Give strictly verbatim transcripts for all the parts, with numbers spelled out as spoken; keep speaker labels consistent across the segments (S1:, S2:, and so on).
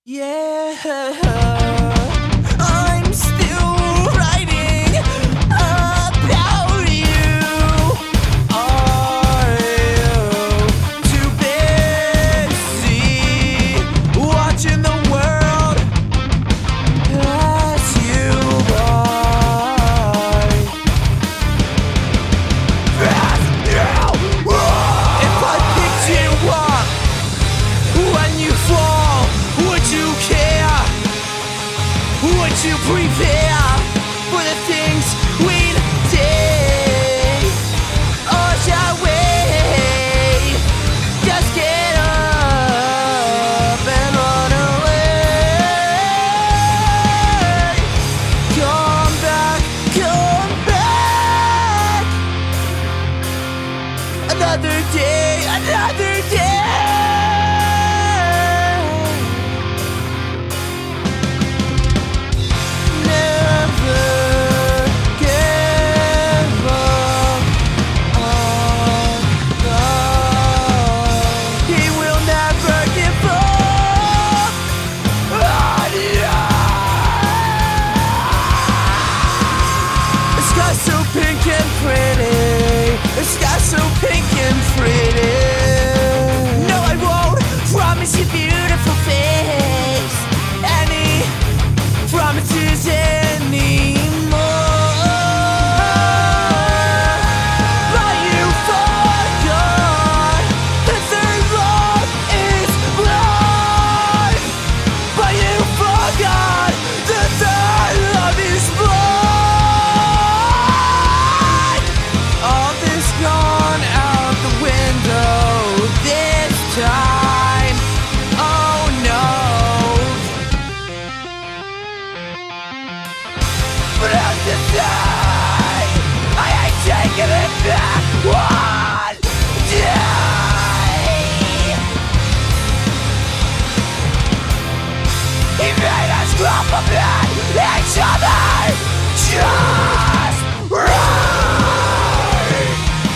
S1: Yeah, I'm still writing about you. Are you too busy watching the world pass you by? Pass you by. If I picked you up when you fall, would you care? Would you prepare for the things we'd take? Or shall we just get up and run away? Come back, come back. Another day, another day. Pink and pretty, the sky's so pink and pretty. No, I won't promise you beautiful face, any promises anymore. But you forgot that their love is blind. But you forgot that their love is blind. Time. Oh no. But as to say, I ain't taking it back one day. He made us compliment each other just right.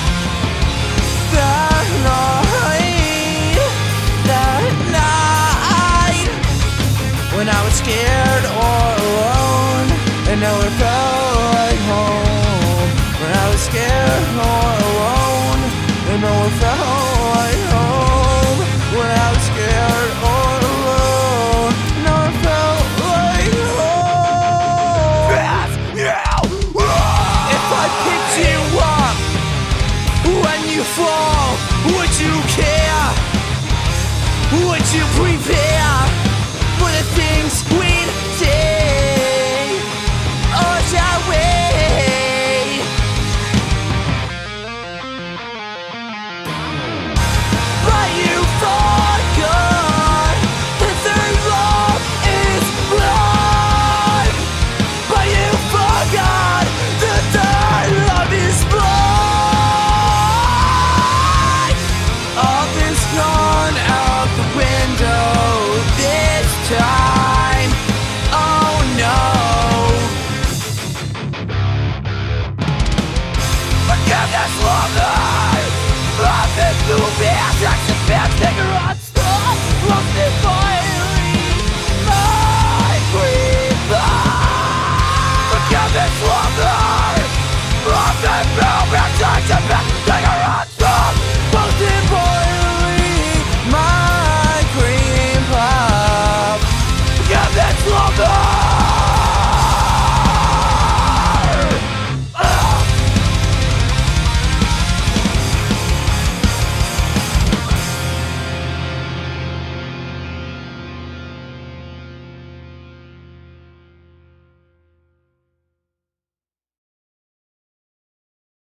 S1: That night, that night, when I was scared or alone, and never felt like home. When I was scared or alone, and never felt like home. When I was scared or alone, never felt like home. If I picked you up when you fall, would you care? Would you prepare for the things we'd say? Or shall we but you forgot that their love is blind. But you forgot that their love is blind. All this gone out the window this time. Oh no. Forgiveness longer. I've been through bad sex and bad cigarettes. Lost it finally. My breath. Forgiveness longer. I've been through bad sex and bad cigarettes. Most importantly, my cream puff. Forgiveness longer.